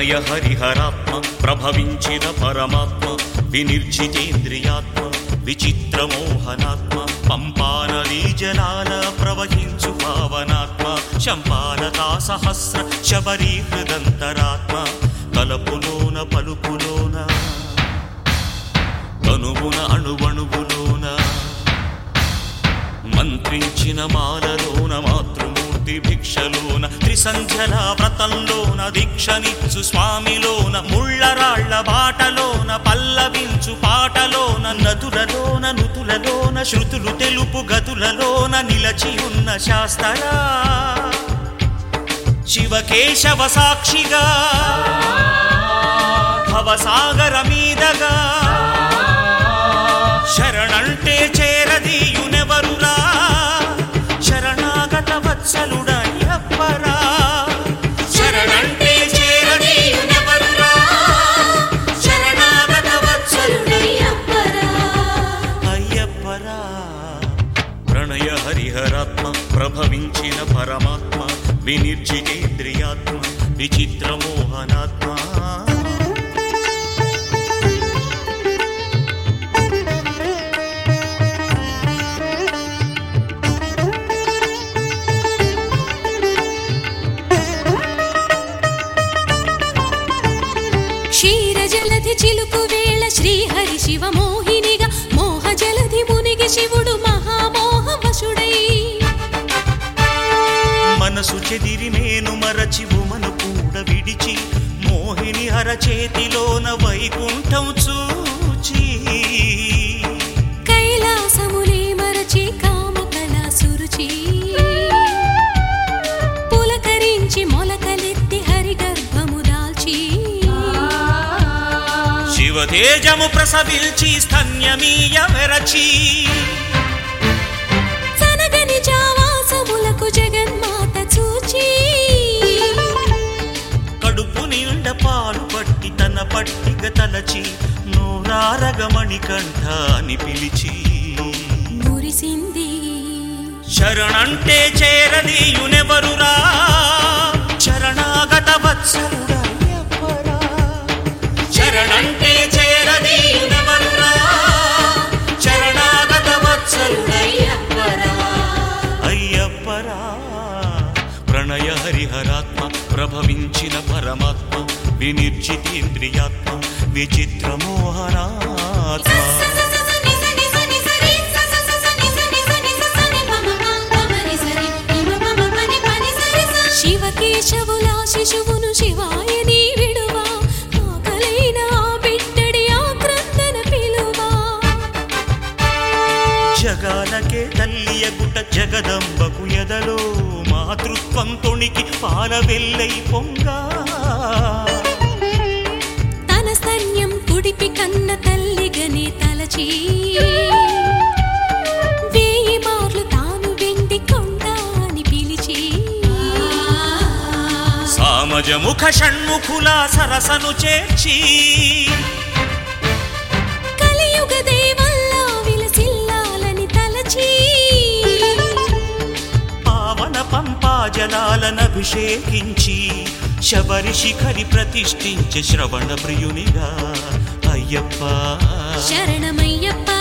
ప్రణయ హరిహరాత్మ ప్రభవించిన పరమాత్మ వినిర్జితేంద్రియాత్మ విచిత్రమోహనాత్మ పంపానదీ జలాల ప్రవహించు పావనాత్మ శంపాలతా సహస్ర శబరీ హృదంతరాత్మ తలపులోన పలుపులోన తనువున అణువణువులోన మంత్రించిన మాలలోన మాతృమూర్తి భిక్షలోన త్రిసంధ్యల వ్రతంలోన దీక్షనిచ్చు స్వామిలోన ముళ్ళరాళ్ల బాటలోన పల్లవించు పాటలోన నదులలోన నుతులలోన శృతులు తెలుపు గతులలోన నిలచి ఉన్న శాస్త్రా శివకేశవ సాక్షిగా భవసాగర మీదగా శరణంటే చేరదీయునెవరురా శరణాగత వత్సలుడయ్యప్పరా శరణంటే చేరదీయునెవరురా శరణాగత వత్సలుడయ్యప్పరా అయ్యప్పరా ప్రణయ హరిహరాత్మ ప్రభవించిన పరమాత్మ వినిర్జితేంద్రియాత్మ విచిత్రమోహనాత్మ క్షీరజలధి చిలుకు వేళ శ్రీహరి శివ మోహినిగా మోహ జలధి మునిగి శివుడు మహామోహ వశుడై మనసు చెదిరి నేను మరచి ఉమను కూడా విడిచి మోహిని అరచేతిలోన వైకుంఠం చూచి కైలాసమునే మరచి కామకళా సురుచి పులకరించి మొలకలెత్తి హరి గర్భము దాల్చి శివతేజము ప్రసవిల్చి స్తన్యమీయ వెరచి సనగని జావాసములకు జగన్మాత చూచి కడుపు నిండ పాలు పట్టి తన పట్టిగ తలచి నూరారగమణి కంఠ అని పిలిచి మురిసింది శరణంటే చేరదీయునెవరురా శరణాగత వత్సలుడయ్యప్పరా శరణంటే చేరదీయునెవరురా శరణాగత వత్సలుడయ్యప్పరా అయ్యప్పరా ప్రణయ హరిహరాత్మ ప్రభవించిన పరమాత్మ వినిర్జితేంద్రియాత్మ విచిత్రమోహనాత్మ శివకేశవులా శిశువును శివాయ నీ విడువా ఆకలైన బిడ్డడి ఆక్రందన పిలువా జగాలకే తల్లియగుట జగదంబకు ఎదలో మాతృత్వం తొణికి పాలవెల్లై పొంగా తన స్తన్యం కుడిపి కన్న తల్లిగనే తలచి వేయి మార్లు తాను వెండి కొండ అని పిలిచి సామజముఖ షణ్ముఖుల సరసను చేర్చి కలియుగ దేవల్లా విలసిల్లాలని తలచి పావన పంపా జలాలనభిషేకించి శబరి శిఖరి ప్రతిష్ఠించే శ్రవణ ప్రియునిగా అయ్యప్ప శరణమయ్యప్ప